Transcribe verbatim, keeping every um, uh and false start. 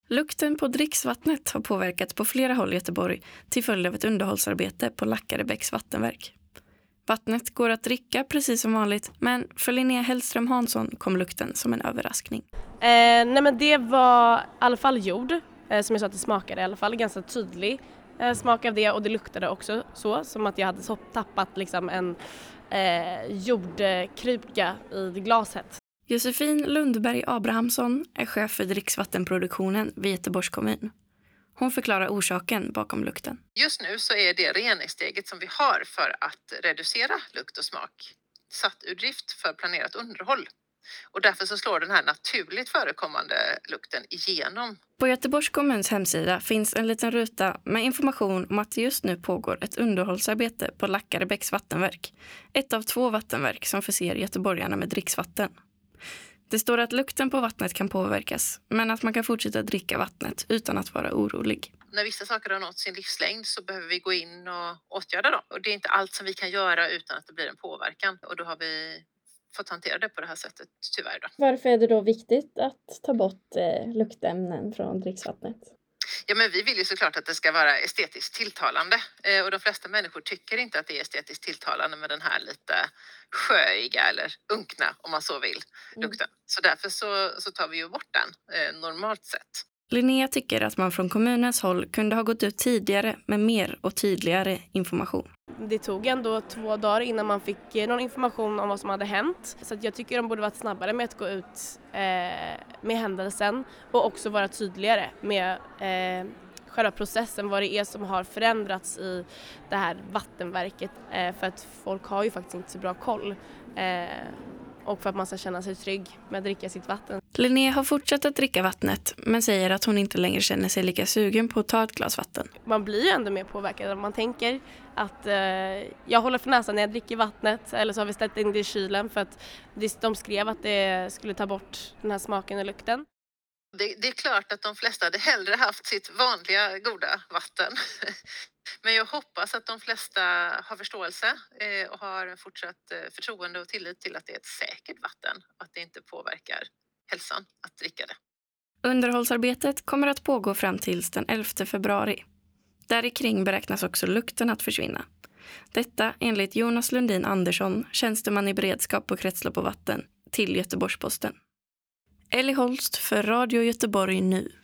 Lukten på dricksvattnet har påverkats på flera håll i Göteborg till följd av ett underhållsarbete på Lackarebäcks vattenverk. Vattnet går att dricka precis som vanligt, men för Linnea Hellström Hansson kom lukten som en överraskning. Eh, nej men det var i alla fall jord, eh, som jag sa att det smakade i alla fall, ganska tydlig eh, smak av det, och det luktade också så, som att jag hade så, tappat liksom en eh, jordkruka i glaset. Josefin Lundberg Abrahamsson är chef för dricksvattenproduktionen vid Göteborgs kommun. Hon förklarar orsaken bakom lukten. Just nu så är det reningssteget som vi har för att reducera lukt och smak satt ur drift för planerat underhåll. Och därför så slår den här naturligt förekommande lukten igenom. På Göteborgs kommuns hemsida finns en liten ruta med information om att det just nu pågår ett underhållsarbete på Lackarebäcks vattenverk. Ett av två vattenverk som förser göteborgarna med dricksvatten. Det står att lukten på vattnet kan påverkas, men att man kan fortsätta dricka vattnet utan att vara orolig. När vissa saker har nått sin livslängd så behöver vi gå in och åtgärda dem. Och det är inte allt som vi kan göra utan att det blir en påverkan. Och då har vi fått hantera det på det här sättet, tyvärr. Då. Varför är det då viktigt att ta bort eh, luktämnen från dricksvattnet? Ja, men vi vill ju såklart att det ska vara estetiskt tilltalande. Eh, och de flesta människor tycker inte att det är estetiskt tilltalande med den här lite sjöiga eller unkna, om man så vill, lukten. Mm. Så därför så, så tar vi ju bort den eh, normalt sett. Linnea tycker att man från kommunens håll kunde ha gått ut tidigare med mer och tydligare information. Det tog ändå två dagar innan man fick någon information om vad som hade hänt. Så att jag tycker de borde varit snabbare med att gå ut eh, med händelsen och också vara tydligare med eh, själva processen, vad det är som har förändrats i det här vattenverket. Eh, för att folk har ju faktiskt inte så bra koll. Eh, och för att man ska känna sig trygg med att dricka sitt vatten. Linnea har fortsatt att dricka vattnet, men säger att hon inte längre känner sig lika sugen på att ta ett glas vatten. Man blir ju ändå mer påverkad om man tänker att eh, jag håller för näsan när jag dricker vattnet, eller så har vi ställt in det i kylen för att de skrev att det skulle ta bort den här smaken och lukten. Det, det är klart att de flesta hade hellre haft sitt vanliga goda vatten. Men jag hoppas att de flesta har förståelse eh, och har fortsatt eh, förtroende och tillit till att det är ett säkert vatten. Att det inte påverkar hälsan att dricka det. Underhållsarbetet kommer att pågå fram tills den elfte februari. Där kring beräknas också lukten att försvinna. Detta enligt Jonas Lundin Andersson, tjänsteman i beredskap på kretslopp och vatten, till Göteborgs-Posten. Ellie Holst för Radio Göteborg nu.